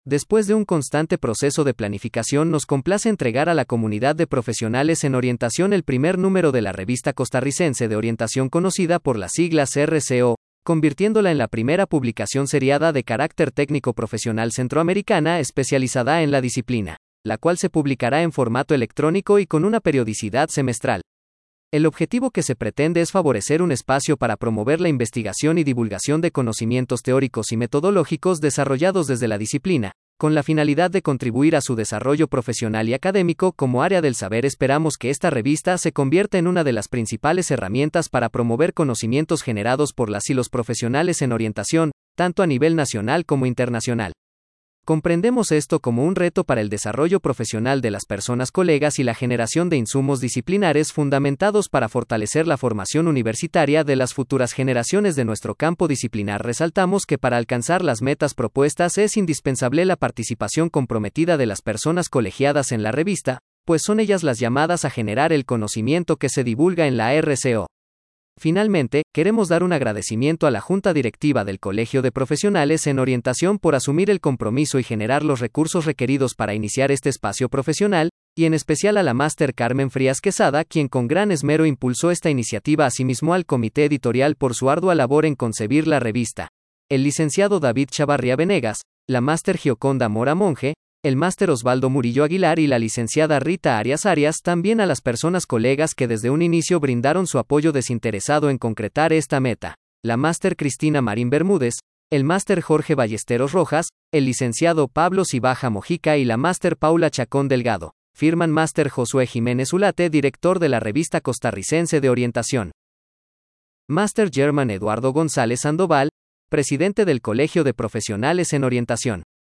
Después de un constante proceso de planificación, nos complace entregar a la comunidad de profesionales en orientación el primer número de la revista costarricense de orientación conocida por las siglas RCO, convirtiéndola en la primera publicación seriada de carácter técnico profesional centroamericana especializada en la disciplina, la cual se publicará en formato electrónico y con una periodicidad semestral. El objetivo que se pretende es favorecer un espacio para promover la investigación y divulgación de conocimientos teóricos y metodológicos desarrollados desde la disciplina, con la finalidad de contribuir a su desarrollo profesional y académico como área del saber. Esperamos que esta revista se convierta en una de las principales herramientas para promover conocimientos generados por las y los profesionales en orientación, tanto a nivel nacional como internacional. Comprendemos esto como un reto para el desarrollo profesional de las personas colegas y la generación de insumos disciplinares fundamentados para fortalecer la formación universitaria de las futuras generaciones de nuestro campo disciplinar. Resaltamos que para alcanzar las metas propuestas es indispensable la participación comprometida de las personas colegiadas en la revista, pues son ellas las llamadas a generar el conocimiento que se divulga en la RCO. Finalmente, queremos dar un agradecimiento a la Junta Directiva del Colegio de Profesionales en Orientación por asumir el compromiso y generar los recursos requeridos para iniciar este espacio profesional, y en especial a la máster Carmen Frías Quesada, quien con gran esmero impulsó esta iniciativa, asimismo al comité editorial por su ardua labor en concebir la revista, el licenciado David Chavarría Venegas, la máster Gioconda Mora Monge, el máster Osvaldo Murillo Aguilar y la licenciada Rita Arias Arias, también a las personas colegas que desde un inicio brindaron su apoyo desinteresado en concretar esta meta, la máster Cristina Marín Bermúdez, el máster Jorge Ballesteros Rojas, el licenciado Pablo Cibaja Mojica y la máster Paula Chacón Delgado. Firman máster Josué Jiménez Ulate, director de la revista costarricense de orientación. Máster Germán Eduardo González Sandoval, presidente del Colegio de Profesionales en Orientación.